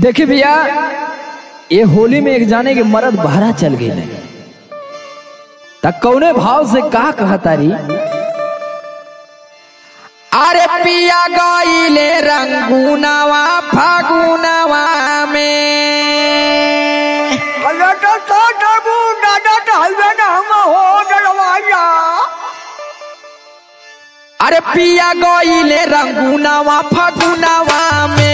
देखिए भैया, ये होली में एक जाने के मर्द बहरा चल गए तक कौने भाव से का कहतारी। अरे पिया गईले रंगुनवा फागुनवा में अरे पिया गईले रंगुनवा फागुनवा में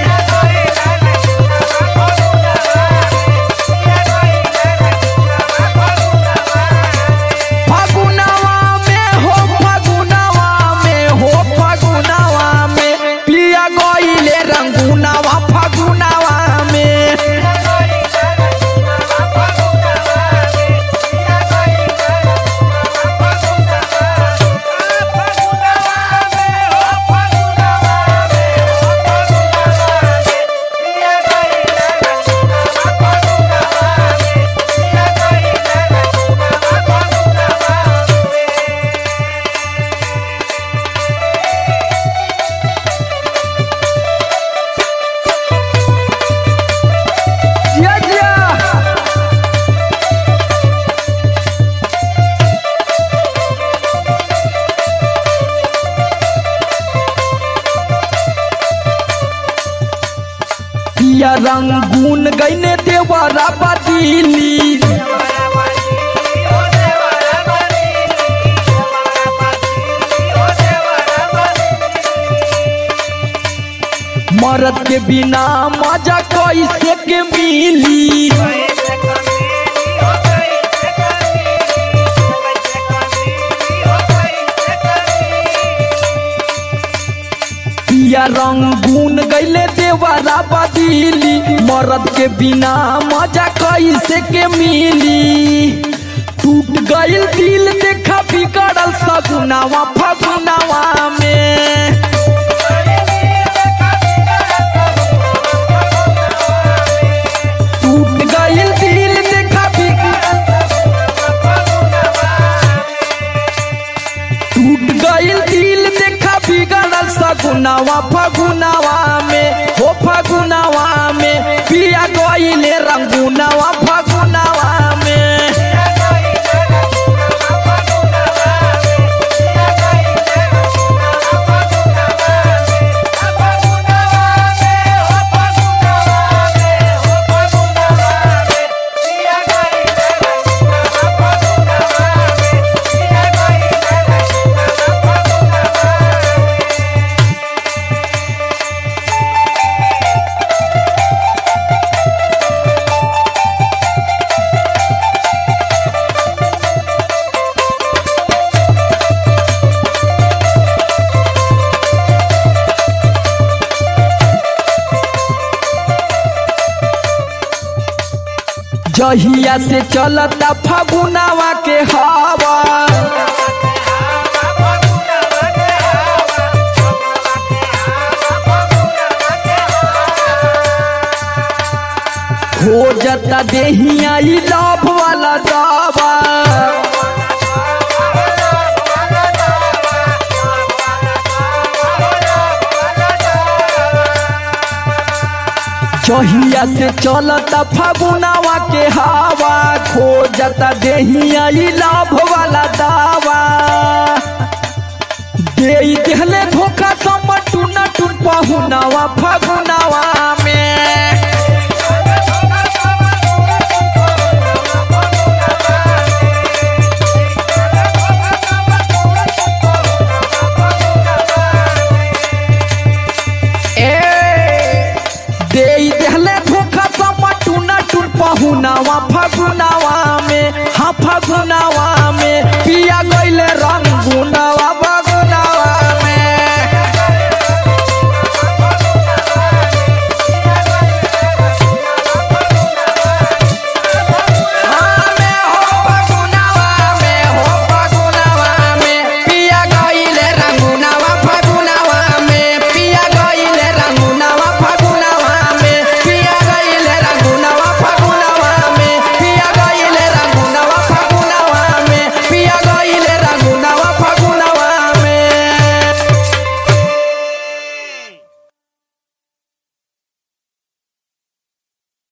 पिया रंगून गईने देवरा बदीली मर्द के बिना मजा कैसे के मिली। पिया रंगून गईले देवरा बदीली मर्द के बिना मजा कैसे के मिली। टूट गईल दिल देखा बिगड़ल सगुनावा फगुनावा में टूट गईल दिल देखा टूट गईल दिल देखा बिगड़ल सगुनावा फगुनावा में हो फगुनावा में पिया गईले रंगुनावा फगुनावा में। जहिया से चलता फगुनावा के हवा हो जाता देहिया ई लव वाला दवा। जहिया से चलता फगुनावा के हवा खो जाता देहिया ई लव वाला दावा। दे देहले धोखा सम टूना टून पहुनावा फगुनावा में पहुनावा फगुनावा में हाँ फगुनावा